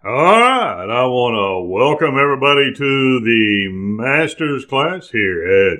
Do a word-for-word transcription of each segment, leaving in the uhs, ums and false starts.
All right, I want to welcome everybody to the Master's class here at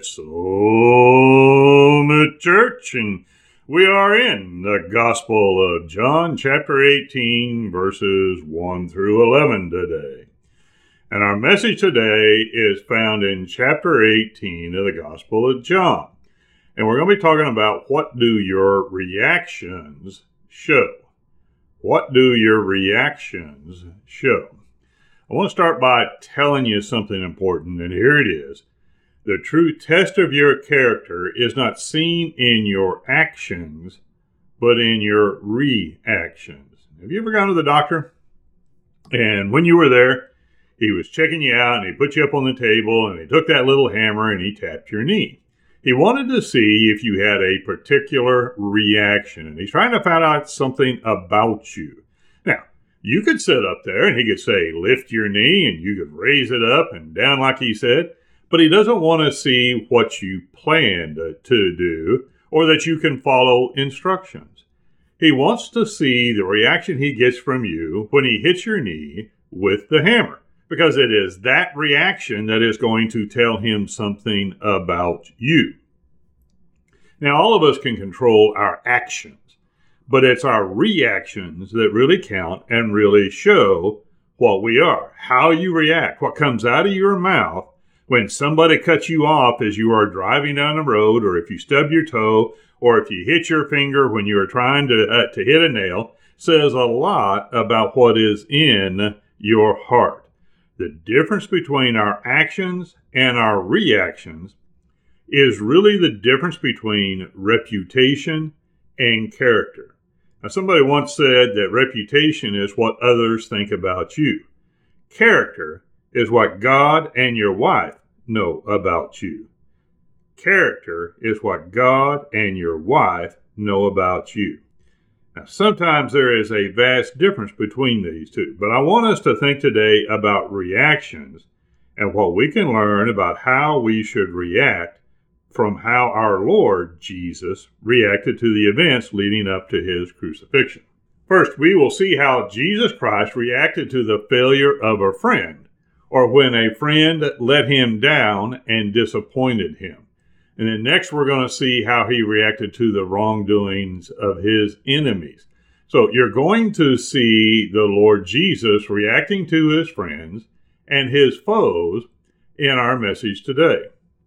Summit Church, and we are in the Gospel of John, chapter eighteen, verses one through eleven today. And our message today is found in chapter eighteen of the Gospel of John. And we're going to be talking about what do your reactions show? What do your reactions show? I want to start by telling you something important, and here it is. The true test of your character is not seen in your actions, but in your reactions. Have you ever gone to the doctor? And when you were there, he was checking you out, and he put you up on the table, and he took that little hammer, and he tapped your knee. He wanted to see if you had a particular reaction, and he's trying to find out something about you. Now, you could sit up there, and he could say, lift your knee, and you could raise it up and down like he said, but he doesn't want to see what you planned to do or that you can follow instructions. He wants to see the reaction he gets from you when he hits your knee with the hammer, because it is that reaction that is going to tell him something about you. Now, all of us can control our actions, but it's our reactions that really count and really show what we are, how you react, what comes out of your mouth when somebody cuts you off as you are driving down the road, or if you stub your toe, or if you hit your finger when you are trying to, uh, to hit a nail, says a lot about what is in your heart. The difference between our actions and our reactions is really the difference between reputation and character. Now, somebody once said that reputation is what others think about you. Character is what God and your wife know about you. Character is what God and your wife know about you. Now, sometimes there is a vast difference between these two, but I want us to think today about reactions and what we can learn about how we should react from how our Lord Jesus reacted to the events leading up to his crucifixion. First, we will see how Jesus Christ reacted to the failure of a friend, or when a friend let him down and disappointed him. And then next, we're going to see how he reacted to the wrongdoings of his enemies. So you're going to see the Lord Jesus reacting to his friends and his foes in our message today.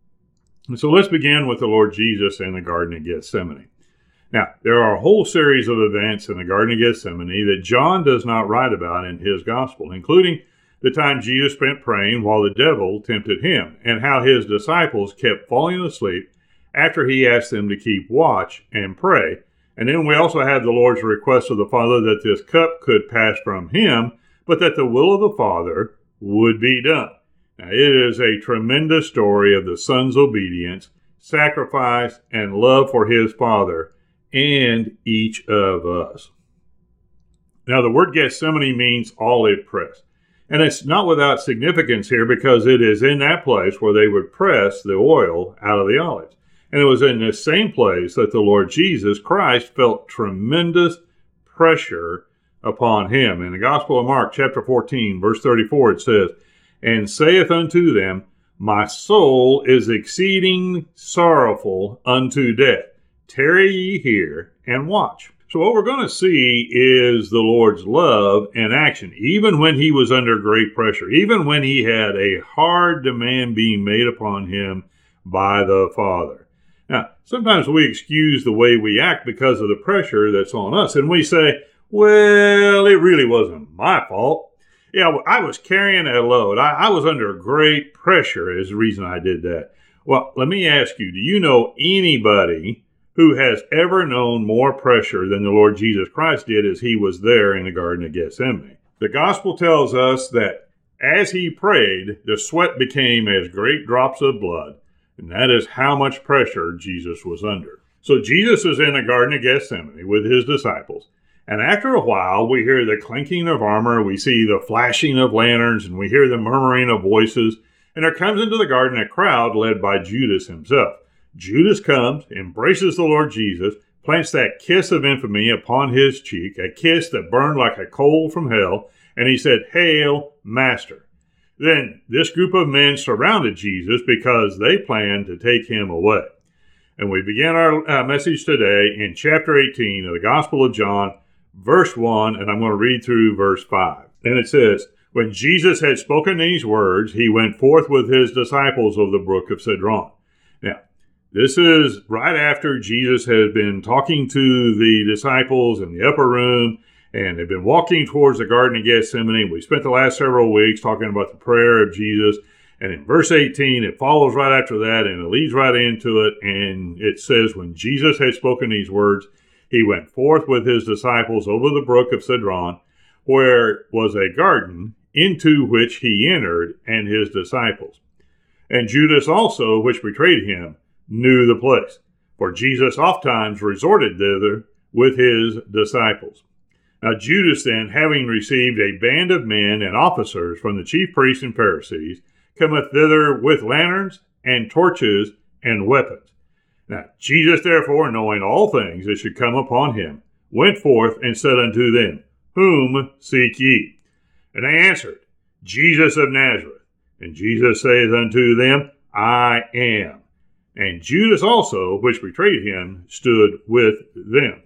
And so let's begin with the Lord Jesus in the Garden of Gethsemane. Now, there are a whole series of events in the Garden of Gethsemane that John does not write about in his gospel, including the time Jesus spent praying while the devil tempted him, and how his disciples kept falling asleep after he asked them to keep watch and pray. And then we also have the Lord's request of the Father that this cup could pass from him, but that the will of the Father would be done. Now, it is a tremendous story of the Son's obedience, sacrifice, and love for his Father and each of us. Now, the word Gethsemane means olive press. And it's not without significance here, because it is in that place where they would press the oil out of the olives. And it was in this same place that the Lord Jesus Christ felt tremendous pressure upon him. In the Gospel of Mark, chapter fourteen, verse thirty-four, it says, "And saith unto them, My soul is exceeding sorrowful unto death. Tarry ye here and watch." So what we're going to see is the Lord's love in action, even when he was under great pressure, even when he had a hard demand being made upon him by the Father. Now, sometimes we excuse the way we act because of the pressure that's on us, and we say, well, it really wasn't my fault. Yeah, I was carrying a load. I, I was under great pressure is the reason I did that. Well, let me ask you, do you know anybody who has ever known more pressure than the Lord Jesus Christ did as he was there in the Garden of Gethsemane? The gospel tells us that as he prayed, the sweat became as great drops of blood, and that is how much pressure Jesus was under. So Jesus is in the Garden of Gethsemane with his disciples, and after a while, we hear the clinking of armor, we see the flashing of lanterns, and we hear the murmuring of voices, and there comes into the garden a crowd led by Judas himself. Judas comes, embraces the Lord Jesus, plants that kiss of infamy upon his cheek, a kiss that burned like a coal from hell, and he said, "Hail, Master." Then this group of men surrounded Jesus because they planned to take him away. And we begin our uh, message today in chapter eighteen of the Gospel of John, verse one, and I'm going to read through verse five. And it says, "When Jesus had spoken these words, he went forth with his disciples of the brook of Cedron." Now, this is right after Jesus has been talking to the disciples in the upper room, and they've been walking towards the Garden of Gethsemane. We spent the last several weeks talking about the prayer of Jesus. And in verse eighteen, it follows right after that, and it leads right into it. And it says, "When Jesus had spoken these words, he went forth with his disciples over the brook of Cedron, where was a garden, into which he entered, and his disciples. And Judas also, which betrayed him, knew the place, for Jesus oftentimes resorted thither with his disciples. Now Judas then, having received a band of men and officers from the chief priests and Pharisees, cometh thither with lanterns and torches and weapons. Now Jesus therefore, knowing all things that should come upon him, went forth and said unto them, Whom seek ye? And they answered, Jesus of Nazareth. And Jesus saith unto them, I am. And Judas also, which betrayed him, stood with them."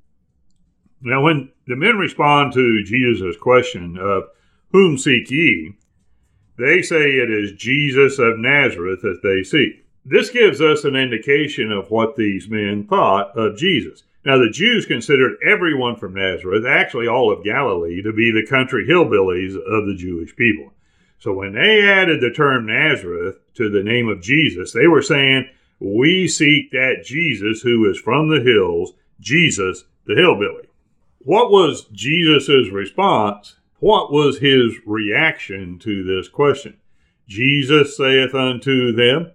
Now when the men respond to Jesus' question of, Whom seek ye? They say it is Jesus of Nazareth that they seek. This gives us an indication of what these men thought of Jesus. Now, the Jews considered everyone from Nazareth, actually all of Galilee, to be the country hillbillies of the Jewish people. So when they added the term Nazareth to the name of Jesus, they were saying, we seek that Jesus who is from the hills, Jesus the hillbilly. What was Jesus' response? What was his reaction to this question? Jesus saith unto them,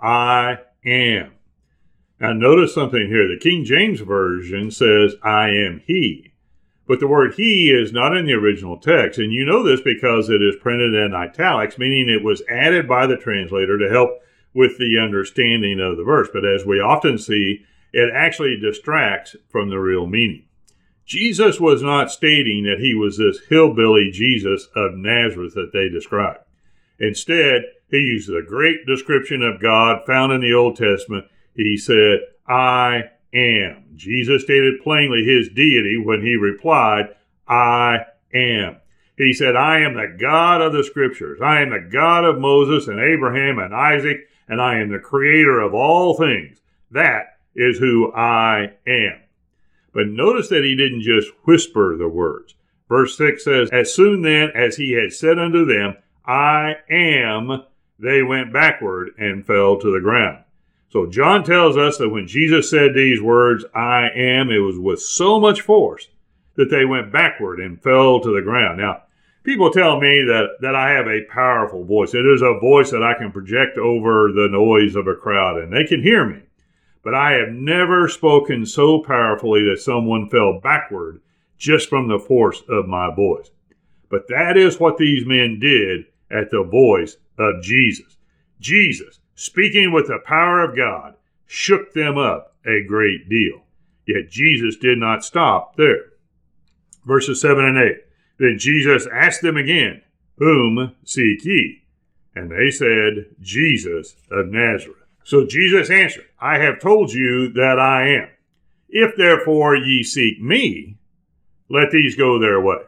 I am. Now notice something here. The King James Version says, I am he. But the word he is not in the original text. And you know this because it is printed in italics, meaning it was added by the translator to help with the understanding of the verse. But as we often see, it actually distracts from the real meaning. Jesus was not stating that he was this hillbilly Jesus of Nazareth that they described. Instead, he used a great description of God found in the Old Testament. He said, I am. Jesus stated plainly his deity when he replied, I am. He said, I am the God of the Scriptures. I am the God of Moses and Abraham and Isaac, and I am the creator of all things. That is who I am. But notice that he didn't just whisper the words. Verse six says, As soon then as he had said unto them, I am, they went backward and fell to the ground. So John tells us that when Jesus said these words, I am, it was with so much force that they went backward and fell to the ground. Now, people tell me that, that I have a powerful voice. It is a voice that I can project over the noise of a crowd, and they can hear me. But I have never spoken so powerfully that someone fell backward just from the force of my voice. But that is what these men did at the voice of Jesus. Jesus, speaking with the power of God, shook them up a great deal. Yet Jesus did not stop there. Verses seven and eight. Then Jesus asked them again, Whom seek ye? And they said, Jesus of Nazareth. So Jesus answered, I have told you that I am. If therefore ye seek me, let these go their way.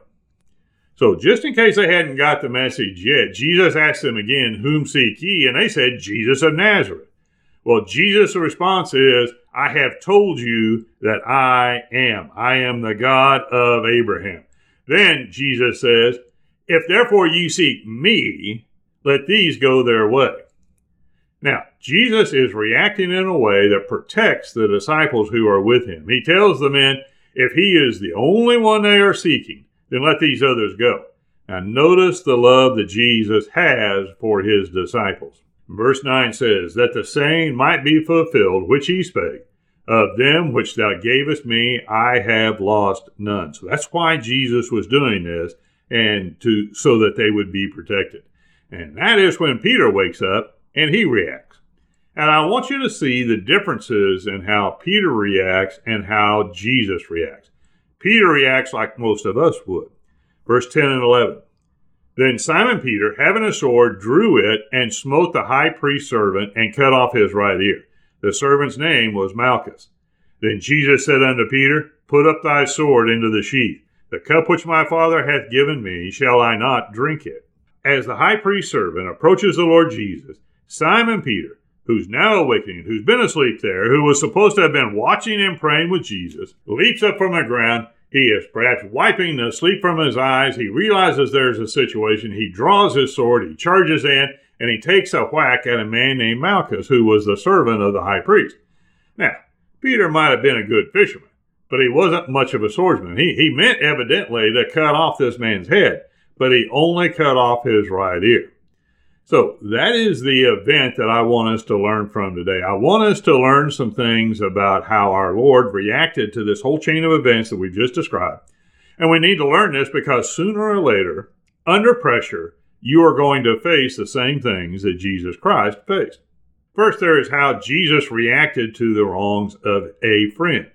So just in case they hadn't got the message yet, Jesus asked them again, Whom seek ye? And they said, Jesus of Nazareth. Well, Jesus' response is, I have told you that I am. I am the God of Abraham. Then Jesus says, If therefore ye seek me, let these go their way. Now, Jesus is reacting in a way that protects the disciples who are with him. He tells the men, if he is the only one they are seeking, then let these others go. Now, notice the love that Jesus has for his disciples. Verse nine says, that the saying might be fulfilled, which he spake, of them which thou gavest me, I have lost none. So that's why Jesus was doing this, and to so that they would be protected. And that is when Peter wakes up, and he reacts. And I want you to see the differences in how Peter reacts and how Jesus reacts. Peter reacts like most of us would. Verse ten and eleven. Then Simon Peter, having a sword, drew it and smote the high priest's servant and cut off his right ear. The servant's name was Malchus. Then Jesus said unto Peter, Put up thy sword into the sheath. The cup which my Father hath given me, shall I not drink it? As the high priest's servant approaches the Lord Jesus, Simon Peter, who's now awakening, who's been asleep there, who was supposed to have been watching and praying with Jesus, leaps up from the ground. He is perhaps wiping the sleep from his eyes. He realizes there's a situation. He draws his sword. He charges in, and he takes a whack at a man named Malchus, who was the servant of the high priest. Now, Peter might have been a good fisherman, but he wasn't much of a swordsman. He, he meant evidently to cut off this man's head, but he only cut off his right ear. So that is the event that I want us to learn from today. I want us to learn some things about how our Lord reacted to this whole chain of events that we've just described. And we need to learn this because sooner or later, under pressure, you are going to face the same things that Jesus Christ faced. First, there is how Jesus reacted to the wrongs of a friend.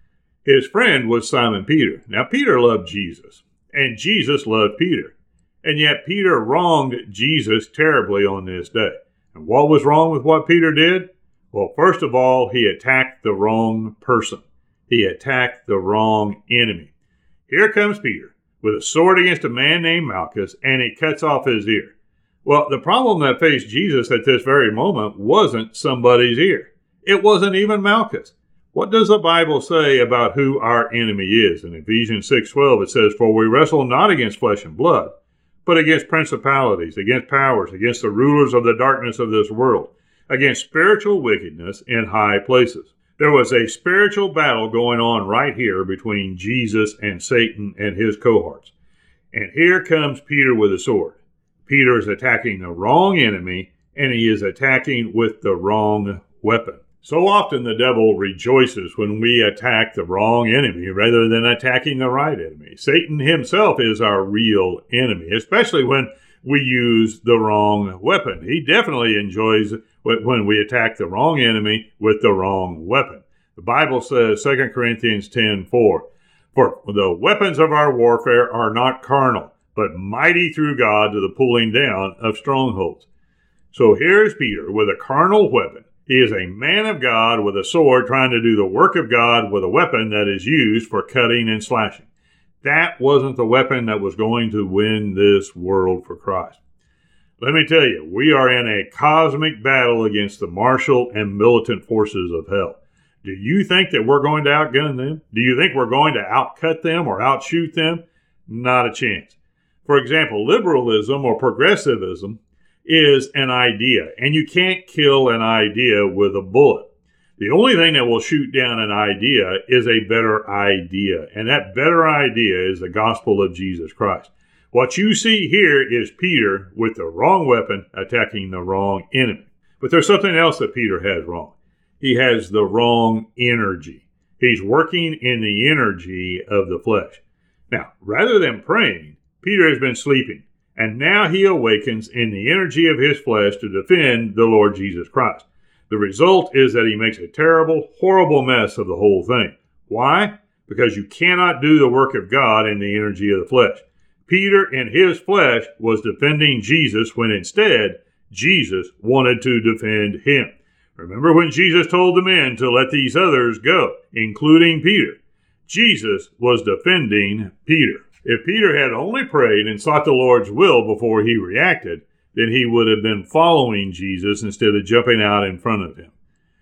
His friend was Simon Peter. Now, Peter loved Jesus, and Jesus loved Peter. And yet Peter wronged Jesus terribly on this day. And what was wrong with what Peter did? Well, first of all, he attacked the wrong person. He attacked the wrong enemy. Here comes Peter with a sword against a man named Malchus, and he cuts off his ear. Well, the problem that faced Jesus at this very moment wasn't somebody's ear. It wasn't even Malchus. What does the Bible say about who our enemy is? In Ephesians six twelve, it says, For we wrestle not against flesh and blood, but against principalities, against powers, against the rulers of the darkness of this world, against spiritual wickedness in high places. There was a spiritual battle going on right here between Jesus and Satan and his cohorts. And here comes Peter with a sword. Peter is attacking the wrong enemy, and he is attacking with the wrong weapon. So often the devil rejoices when we attack the wrong enemy rather than attacking the right enemy. Satan himself is our real enemy, especially when we use the wrong weapon. He definitely enjoys when we attack the wrong enemy with the wrong weapon. The Bible says, Second Corinthians ten four, For the weapons of our warfare are not carnal, but mighty through God to the pulling down of strongholds. So here's Peter with a carnal weapon. He is a man of God with a sword trying to do the work of God with a weapon that is used for cutting and slashing. That wasn't the weapon that was going to win this world for Christ. Let me tell you, we are in a cosmic battle against the martial and militant forces of hell. Do you think that we're going to outgun them? Do you think we're going to outcut them or outshoot them? Not a chance. For example, liberalism or progressivism is an idea, and you can't kill an idea with a bullet. The only thing that will shoot down an idea is a better idea, and that better idea is the gospel of Jesus Christ. What you see here is Peter with the wrong weapon attacking the wrong enemy. But there's something else that Peter has wrong. He has the wrong energy. He's working in the energy of the flesh. Now, rather than praying, Peter has been sleeping. And now he awakens in the energy of his flesh to defend the Lord Jesus Christ. The result is that he makes a terrible, horrible mess of the whole thing. Why? Because you cannot do the work of God in the energy of the flesh. Peter in his flesh was defending Jesus when instead Jesus wanted to defend him. Remember when Jesus told the men to let these others go, including Peter? Jesus was defending Peter. If Peter had only prayed and sought the Lord's will before he reacted, then he would have been following Jesus instead of jumping out in front of him.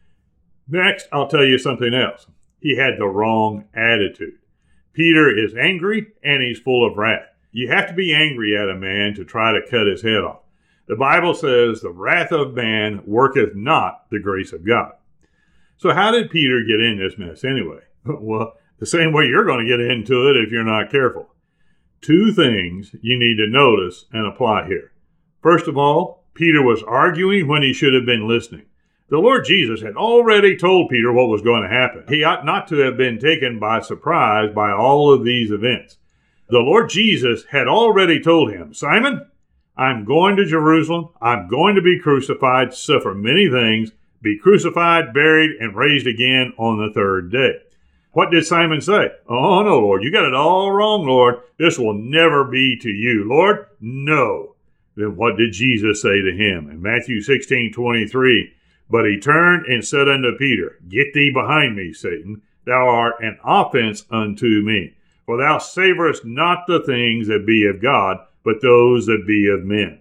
Next, I'll tell you something else. He had the wrong attitude. Peter is angry and he's full of wrath. You have to be angry at a man to try to cut his head off. The Bible says, the wrath of man worketh not the grace of God. So how did Peter get in this mess anyway? Well, the same way you're going to get into it if you're not careful. Two things you need to notice and apply here. First of all, Peter was arguing when he should have been listening. The Lord Jesus had already told Peter what was going to happen. He ought not to have been taken by surprise by all of these events. The Lord Jesus had already told him, Simon, I'm going to Jerusalem. I'm going to be crucified, suffer many things, be crucified, buried, and raised again on the third day. what did Simon say? Oh, no, Lord, you got it all wrong, Lord. This will never be to you. Lord, no. Then what did Jesus say to him? In Matthew sixteen twenty-three, but he turned and said unto Peter, Get thee behind me, Satan. Thou art an offense unto me. For thou savorest not the things that be of God, but those that be of men.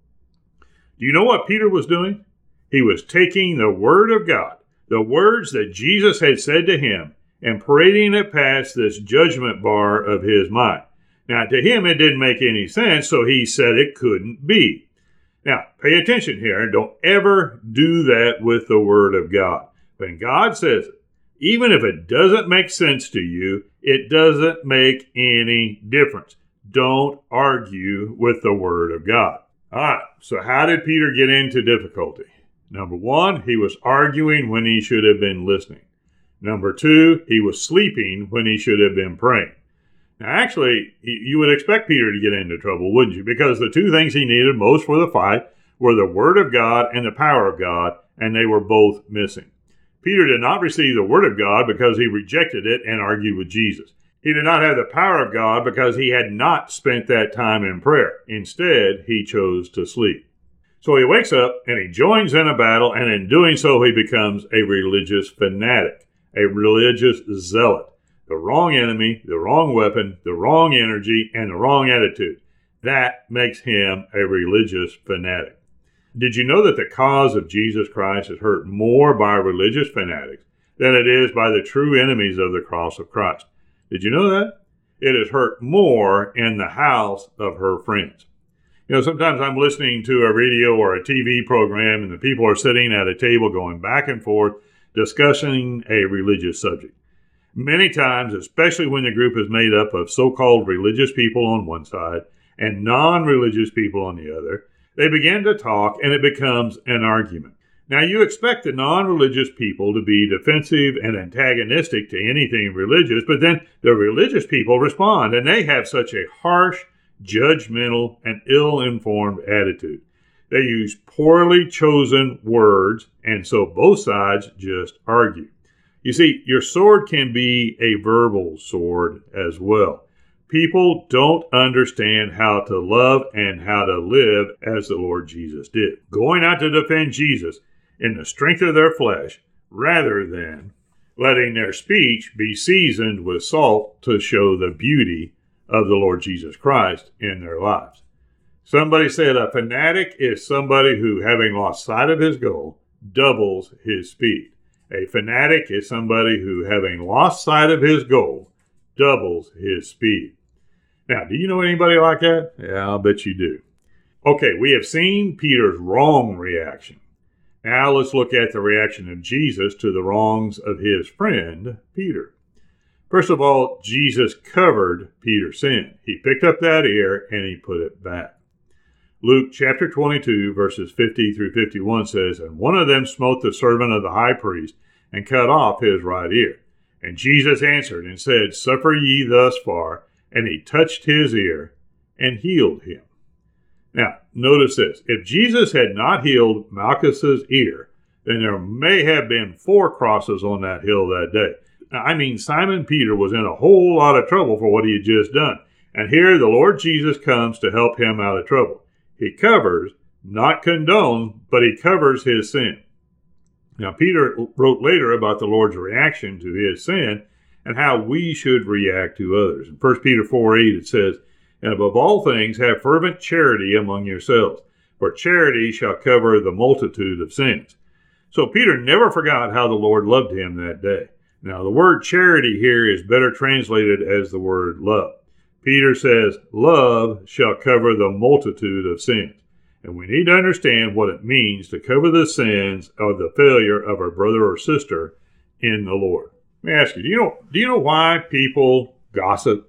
Do you know what Peter was doing? He was taking the word of God, the words that Jesus had said to him, and parading it past this judgment bar of his mind. Now, to him, it didn't make any sense, so he said it couldn't be. Now, pay attention here, and don't ever do that with the Word of God. When God says it, even if it doesn't make sense to you, it doesn't make any difference. Don't argue with the Word of God. All right, so how did Peter get into difficulty? Number one, he was arguing when he should have been listening. Number two, he was sleeping when he should have been praying. Now, actually, you would expect Peter to get into trouble, wouldn't you? Because the two things he needed most for the fight were the Word of God and the power of God, and they were both missing. Peter did not receive the Word of God because he rejected it and argued with Jesus. He did not have the power of God because he had not spent that time in prayer. Instead, he chose to sleep. So he wakes up and he joins in a battle, and in doing so, he becomes a religious fanatic, a religious zealot. The wrong enemy, the wrong weapon, the wrong energy, and the wrong attitude. That makes him a religious fanatic. Did you know that the cause of Jesus Christ is hurt more by religious fanatics than it is by the true enemies of the cross of Christ? Did you know that? It is hurt more in the house of her friends. You know, sometimes I'm listening to a radio or a T V program, and the people are sitting at a table going back and forth discussing a religious subject. Many times, especially when the group is made up of so-called religious people on one side and non-religious people on the other, they begin to talk and it becomes an argument. Now, you expect the non-religious people to be defensive and antagonistic to anything religious, but then the religious people respond, and they have such a harsh, judgmental, and ill-informed attitude. They use poorly chosen words, and so both sides just argue. You see, your sword can be a verbal sword as well. People don't understand how to love and how to live as the Lord Jesus did, going out to defend Jesus in the strength of their flesh rather than letting their speech be seasoned with salt to show the beauty of the Lord Jesus Christ in their lives. Somebody said a fanatic is somebody who, having lost sight of his goal, doubles his speed. A fanatic is somebody who, having lost sight of his goal, doubles his speed. Now, do you know anybody like that? Yeah, I'll bet you do. Okay, we have seen Peter's wrong reaction. Now let's look at the reaction of Jesus to the wrongs of his friend, Peter. First of all, Jesus covered Peter's sin. He picked up that ear and he put it back. Luke chapter twenty-two, verses fifty through fifty-one says, And one of them smote the servant of the high priest and cut off his right ear. And Jesus answered and said, Suffer ye thus far. And he touched his ear and healed him. Now, notice this. If Jesus had not healed Malchus's ear, then there may have been four crosses on that hill that day. Now, I mean, Simon Peter was in a whole lot of trouble for what he had just done. And here the Lord Jesus comes to help him out of trouble. He covers, not condones, but he covers his sin. Now, Peter wrote later about the Lord's reaction to his sin and how we should react to others. In First Peter four eight, it says, And above all things, have fervent charity among yourselves, for charity shall cover the multitude of sins. So Peter never forgot how the Lord loved him that day. Now, the word charity here is better translated as the word love. Peter says, Love shall cover the multitude of sins. And we need to understand what it means to cover the sins of the failure of our brother or sister in the Lord. Let me ask you, do you know, do you know why people gossip?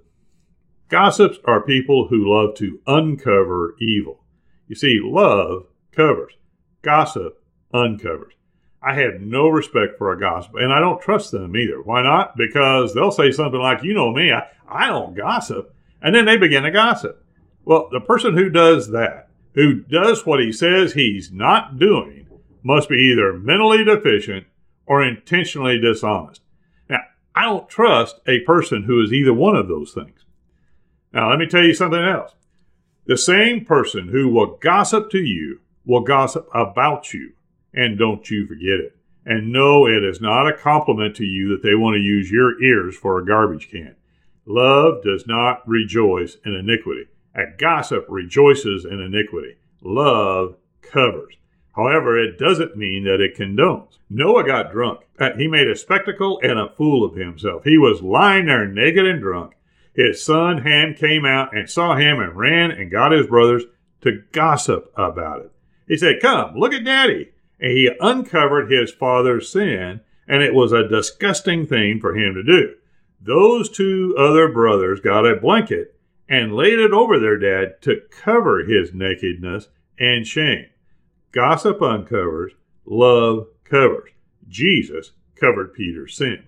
Gossips are people who love to uncover evil. You see, love covers. Gossip uncovers. I have no respect for a gossip, and I don't trust them either. Why not? Because they'll say something like, you know me, I, I don't gossip. And then they begin to gossip. Well, the person who does that, who does what he says he's not doing, must be either mentally deficient or intentionally dishonest. Now, I don't trust a person who is either one of those things. Now, let me tell you something else. The same person who will gossip to you will gossip about you, and don't you forget it. And no, it is not a compliment to you that they want to use your ears for a garbage can. Love does not rejoice in iniquity. A gossip rejoices in iniquity. Love covers. However, it doesn't mean that it condones. Noah got drunk. He made a spectacle and a fool of himself. He was lying there naked and drunk. His son Ham came out and saw him and ran and got his brothers to gossip about it. He said, "Come, look at Daddy." And he uncovered his father's sin, and it was a disgusting thing for him to do. Those two other brothers got a blanket and laid it over their dad to cover his nakedness and shame. Gossip uncovers, love covers. Jesus covered Peter's sin.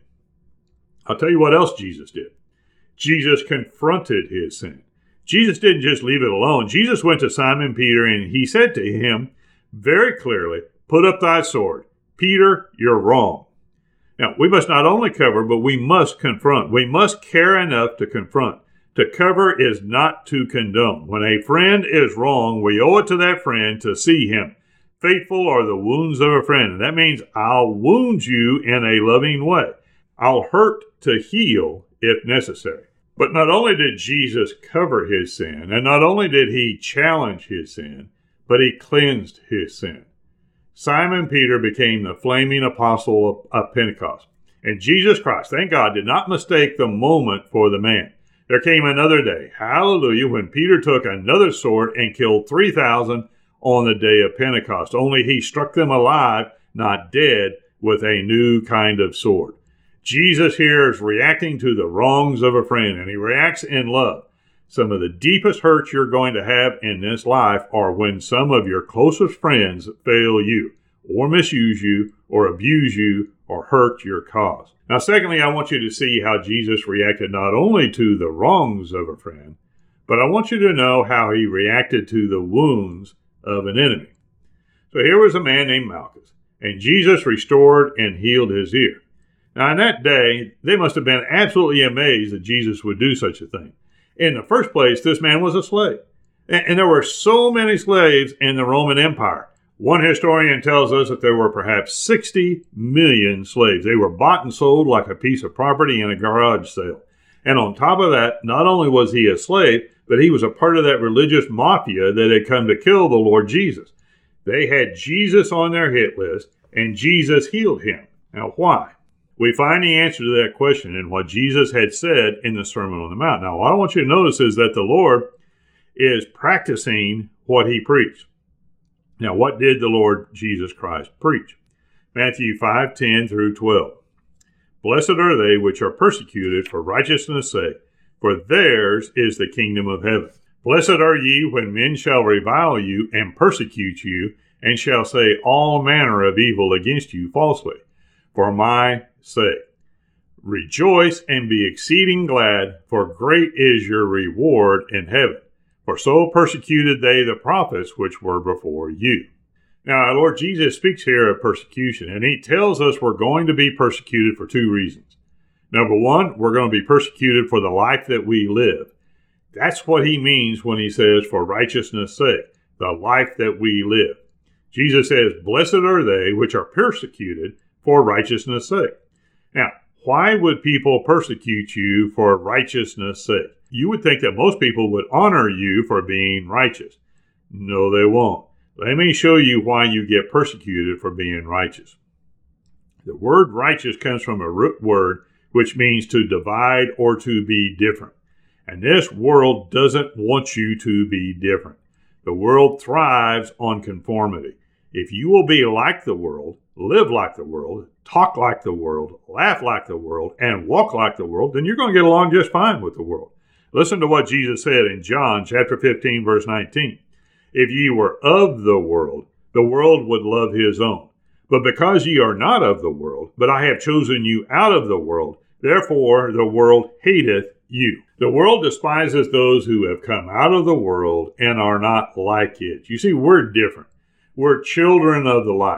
I'll tell you what else Jesus did. Jesus confronted his sin. Jesus didn't just leave it alone. Jesus went to Simon Peter and he said to him very clearly, "Put up thy sword. Peter, you're wrong." Now, we must not only cover, but we must confront. We must care enough to confront. To cover is not to condone. When a friend is wrong, we owe it to that friend to see him. Faithful are the wounds of a friend. And that means I'll wound you in a loving way. I'll hurt to heal if necessary. But not only did Jesus cover his sin, and not only did he challenge his sin, but he cleansed his sin. Simon Peter became the flaming apostle of, of Pentecost. And Jesus Christ, thank God, did not mistake the moment for the man. There came another day, hallelujah, when Peter took another sword and killed three thousand on the day of Pentecost. Only he struck them alive, not dead, with a new kind of sword. Jesus here is reacting to the wrongs of a friend, and he reacts in love. Some of the deepest hurts you're going to have in this life are when some of your closest friends fail you, or misuse you, or abuse you, or hurt your cause. Now, secondly, I want you to see how Jesus reacted not only to the wrongs of a friend, but I want you to know how he reacted to the wounds of an enemy. So here was a man named Malchus, and Jesus restored and healed his ear. Now, in that day, they must have been absolutely amazed that Jesus would do such a thing. In the first place, this man was a slave. And there were so many slaves in the Roman Empire. One historian tells us that there were perhaps sixty million slaves. They were bought and sold like a piece of property in a garage sale. And on top of that, not only was he a slave, but he was a part of that religious mafia that had come to kill the Lord Jesus. They had Jesus on their hit list, and Jesus healed him. Now, why? We find the answer to that question in what Jesus had said in the Sermon on the Mount. Now, what I want you to notice is that the Lord is practicing what he preached. Now, what did the Lord Jesus Christ preach? Matthew five, ten through twelve. "Blessed are they which are persecuted for righteousness' sake, for theirs is the kingdom of heaven. Blessed are ye when men shall revile you and persecute you, and shall say all manner of evil against you falsely, for my sake. Rejoice and be exceeding glad, for great is your reward in heaven. For so persecuted they the prophets which were before you." Now, our Lord Jesus speaks here of persecution, and he tells us we're going to be persecuted for two reasons. Number one, we're going to be persecuted for the life that we live. That's what he means when he says, for righteousness' sake, the life that we live. Jesus says, blessed are they which are persecuted for righteousness' sake. Now, why would people persecute you for righteousness' sake? You would think that most people would honor you for being righteous. No, they won't. Let me show you why you get persecuted for being righteous. The word righteous comes from a root word which means to divide or to be different. And this world doesn't want you to be different. The world thrives on conformity. If you will be like the world, live like the world, talk like the world, laugh like the world, and walk like the world, then you're going to get along just fine with the world. Listen to what Jesus said in John chapter fifteen, verse nineteen. If ye were of the world, the world would love his own. But because ye are not of the world, but I have chosen you out of the world, therefore the world hateth you. The world despises those who have come out of the world and are not like it. You see, we're different. We're children of the light.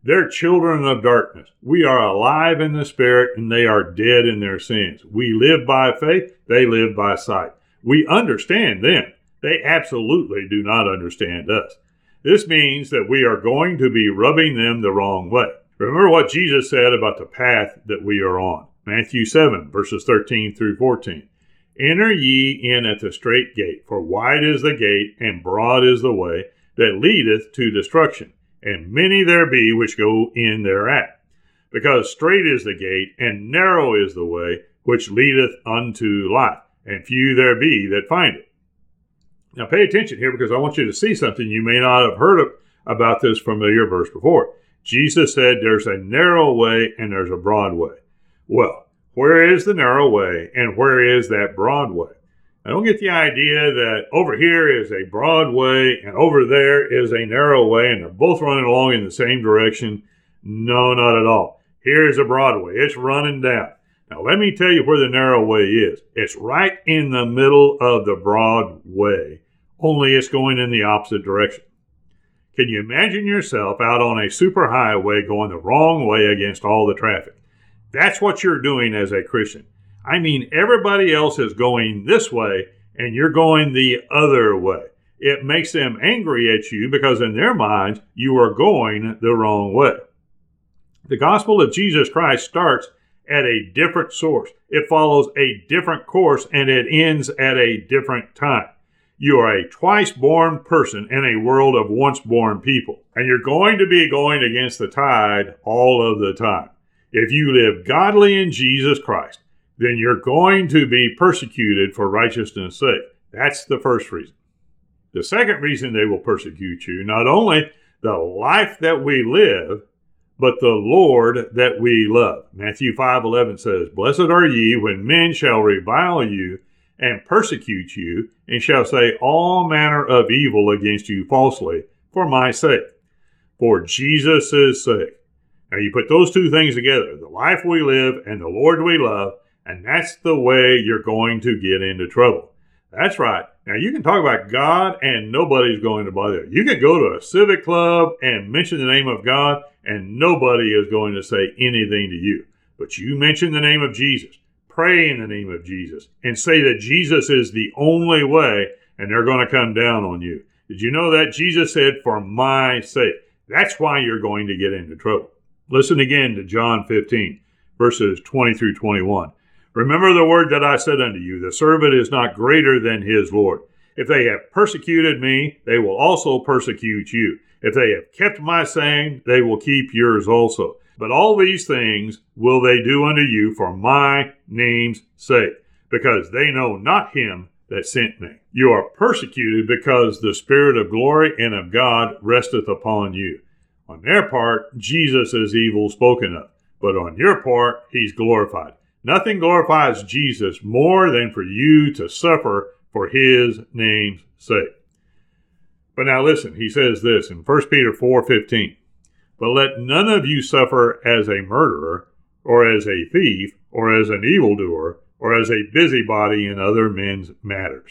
They're children of darkness. We are alive in the Spirit, and they are dead in their sins. We live by faith. They live by sight. We understand them. They absolutely do not understand us. This means that we are going to be rubbing them the wrong way. Remember what Jesus said about the path that we are on. Matthew seven, verses thirteen through fourteen. Enter ye in at the strait gate, for wide is the gate, and broad is the way that leadeth to destruction, and many there be which go in thereat. Because strait is the gate, and narrow is the way which leadeth unto life, and few there be that find it. Now pay attention here, because I want you to see something you may not have heard of, about this familiar verse before. Jesus said there's a narrow way and there's a broad way. Well, where is the narrow way and where is that broad way? I don't get the idea that over here is a broad way and over there is a narrow way and they're both running along in the same direction. No, not at all. Here's a broad way. It's running down. Now, let me tell you where the narrow way is. It's right in the middle of the broad way, only it's going in the opposite direction. Can you imagine yourself out on a superhighway going the wrong way against all the traffic? That's what you're doing as a Christian. I mean, everybody else is going this way, and you're going the other way. It makes them angry at you because in their minds, you are going the wrong way. The gospel of Jesus Christ starts at a different source. It follows a different course, and it ends at a different time. You are a twice-born person in a world of once-born people, and you're going to be going against the tide all of the time. If you live godly in Jesus Christ, then you're going to be persecuted for righteousness' sake. That's the first reason. The second reason they will persecute you, not only the life that we live, but the Lord that we love. Matthew five eleven says, Blessed are ye when men shall revile you and persecute you, and shall say all manner of evil against you falsely for my sake, for Jesus' sake. Now you put those two things together, the life we live and the Lord we love, and that's the way you're going to get into trouble. That's right. Now you can talk about God and nobody's going to bother you. You can go to a civic club and mention the name of God and nobody is going to say anything to you. But you mention the name of Jesus, pray in the name of Jesus, and say that Jesus is the only way, and they're going to come down on you. Did you know that? Jesus said, for my sake. That's why you're going to get into trouble. Listen again to John fifteen, verses twenty through twenty-one. Remember the word that I said unto you, the servant is not greater than his Lord. If they have persecuted me, they will also persecute you. If they have kept my saying, they will keep yours also. But all these things will they do unto you for my name's sake, because they know not him that sent me. You are persecuted because the Spirit of glory and of God resteth upon you. On their part, Jesus is evil spoken of, but on your part, he's glorified. Nothing glorifies Jesus more than for you to suffer for his name's sake. But now listen, he says this in First Peter four fifteen. But let none of you suffer as a murderer, or as a thief, or as an evildoer, or as a busybody in other men's matters.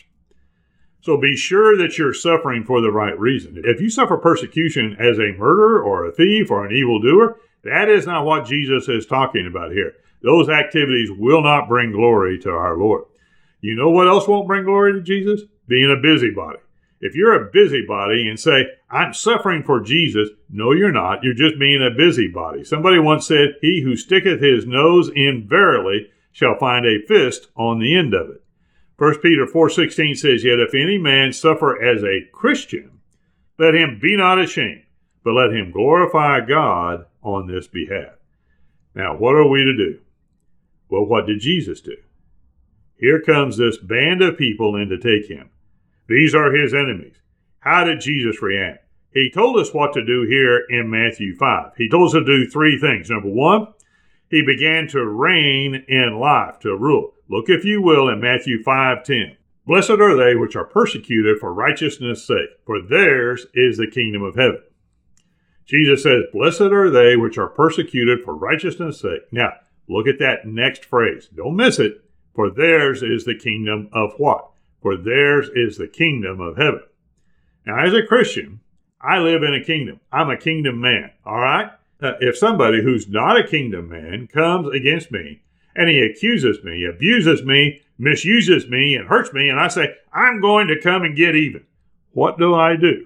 So be sure that you're suffering for the right reason. If you suffer persecution as a murderer, or a thief, or an evildoer, that is not what Jesus is talking about here. Those activities will not bring glory to our Lord. You know what else won't bring glory to Jesus? Being a busybody. If you're a busybody and say, I'm suffering for Jesus, no, you're not. You're just being a busybody. Somebody once said, he who sticketh his nose in verily shall find a fist on the end of it. First Peter four sixteen says, Yet if any man suffer as a Christian, let him be not ashamed, but let him glorify God on this behalf. Now, what are we to do? Well, what did Jesus do? Here comes this band of people in to take him. These are his enemies. How did Jesus react? He told us what to do here in Matthew five. He told us to do three things. Number one, he began to reign in life, to rule. Look, if you will, in Matthew five ten. Blessed are they which are persecuted for righteousness' sake, for theirs is the kingdom of heaven. Jesus says, Blessed are they which are persecuted for righteousness' sake. Now, look at that next phrase. Don't miss it. For theirs is the kingdom of what? For theirs is the kingdom of heaven. Now, as a Christian, I live in a kingdom. I'm a kingdom man, all right? uh, if somebody who's not a kingdom man comes against me and he accuses me, abuses me, misuses me, and hurts me, and I say, I'm going to come and get even, what do I do?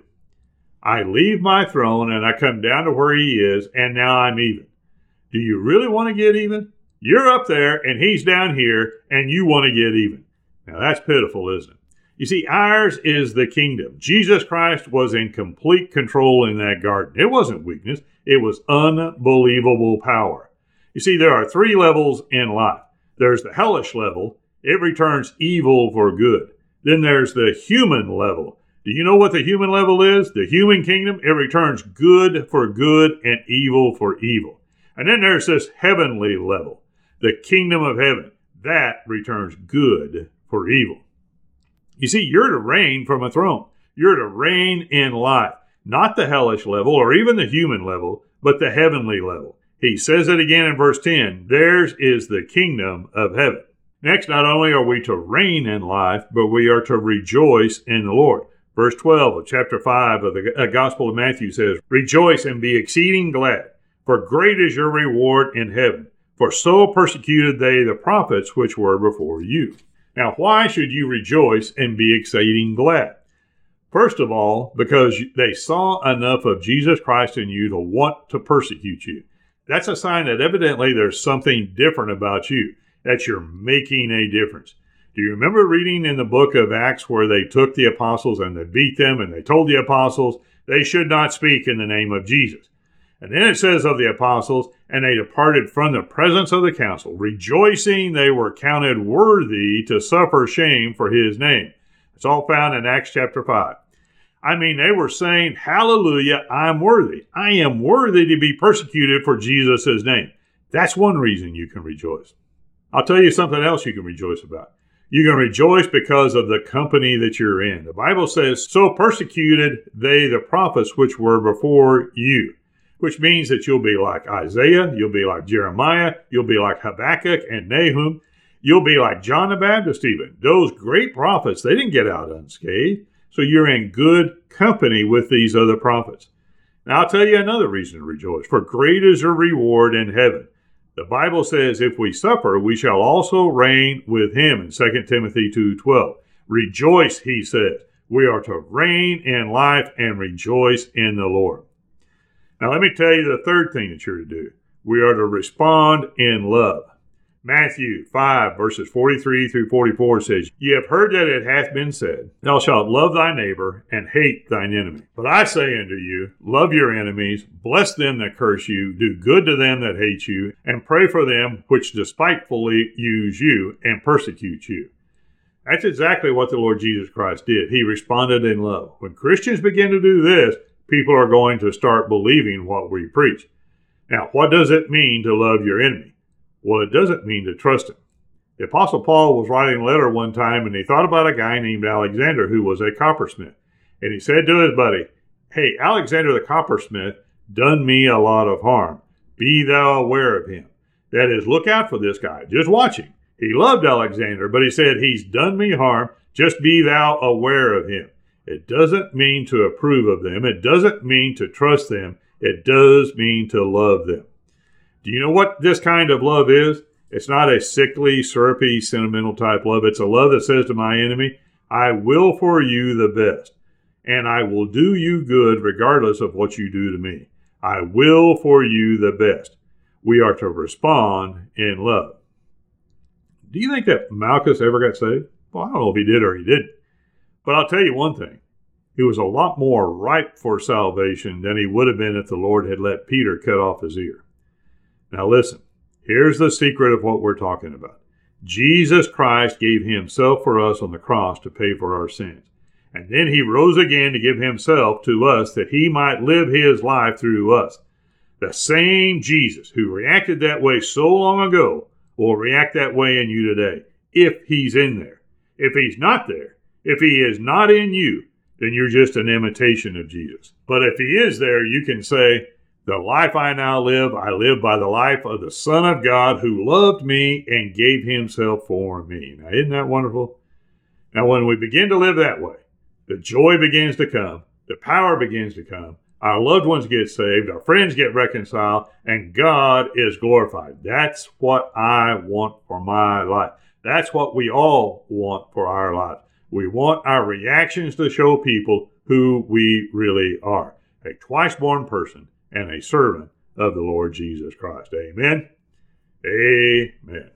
I leave my throne and I come down to where he is, and now I'm even. Do you really want to get even? You're up there and he's down here and you want to get even. Now that's pitiful, isn't it? You see, ours is the kingdom. Jesus Christ was in complete control in that garden. It wasn't weakness. It was unbelievable power. You see, there are three levels in life. There's the hellish level. It returns evil for good. Then there's the human level. Do you know what the human level is? The human kingdom, it returns good for good and evil for evil. And then there's this heavenly level, the kingdom of heaven. That returns good for evil. You see, you're to reign from a throne. You're to reign in life, not the hellish level or even the human level, but the heavenly level. He says it again in verse ten, theirs is the kingdom of heaven. Next, not only are we to reign in life, but we are to rejoice in the Lord. Verse twelve of chapter five of the Gospel of Matthew says, rejoice and be exceeding glad, for great is your reward in heaven. For so persecuted they the prophets which were before you. Now, why should you rejoice and be exceeding glad? First of all, because they saw enough of Jesus Christ in you to want to persecute you. That's a sign that evidently there's something different about you, that you're making a difference. Do you remember reading in the book of Acts where they took the apostles and they beat them and they told the apostles they should not speak in the name of Jesus? And then it says of the apostles, and they departed from the presence of the council, rejoicing they were counted worthy to suffer shame for his name. It's all found in Acts chapter five. I mean, they were saying, hallelujah, I'm worthy. I am worthy to be persecuted for Jesus' name. That's one reason you can rejoice. I'll tell you something else you can rejoice about. You can rejoice because of the company that you're in. The Bible says, so persecuted they the prophets which were before you. Which means that you'll be like Isaiah, you'll be like Jeremiah, you'll be like Habakkuk and Nahum, you'll be like John the Baptist even. Those great prophets, they didn't get out unscathed, so you're in good company with these other prophets. Now I'll tell you another reason to rejoice, for great is your reward in heaven. The Bible says if we suffer, we shall also reign with him in Second Timothy two twelve. Rejoice, he says. We are to reign in life and rejoice in the Lord. Now, let me tell you the third thing that you're to do. We are to respond in love. Matthew five, verses forty-three through forty-four says, ye have heard that it hath been said, thou shalt love thy neighbor and hate thine enemy. But I say unto you, love your enemies, bless them that curse you, do good to them that hate you, and pray for them which despitefully use you and persecute you. That's exactly what the Lord Jesus Christ did. He responded in love. When Christians begin to do this, people are going to start believing what we preach. Now, what does it mean to love your enemy? Well, it doesn't mean to trust him. The Apostle Paul was writing a letter one time, and he thought about a guy named Alexander who was a coppersmith. And he said to his buddy, hey, Alexander the coppersmith done me a lot of harm. Be thou aware of him. That is, look out for this guy. Just watch him. He loved Alexander, but he said, he's done me harm. Just be thou aware of him. It doesn't mean to approve of them. It doesn't mean to trust them. It does mean to love them. Do you know what this kind of love is? It's not a sickly, syrupy, sentimental type love. It's a love that says to my enemy, I will for you the best, and I will do you good regardless of what you do to me. I will for you the best. We are to respond in love. Do you think that Malchus ever got saved? Well, I don't know if he did or he didn't. But I'll tell you one thing. He was a lot more ripe for salvation than he would have been if the Lord had let Peter cut off his ear. Now listen, here's the secret of what we're talking about. Jesus Christ gave himself for us on the cross to pay for our sins. And then he rose again to give himself to us that he might live his life through us. The same Jesus who reacted that way so long ago will react that way in you today, if he's in there. If he's not there, if he is not in you, then you're just an imitation of Jesus. But if he is there, you can say, the life I now live, I live by the life of the Son of God who loved me and gave himself for me. Now, isn't that wonderful? Now, when we begin to live that way, the joy begins to come, the power begins to come, our loved ones get saved, our friends get reconciled, and God is glorified. That's what I want for my life. That's what we all want for our lives. We want our reactions to show people who we really are, a twice-born person and a servant of the Lord Jesus Christ. Amen. Amen.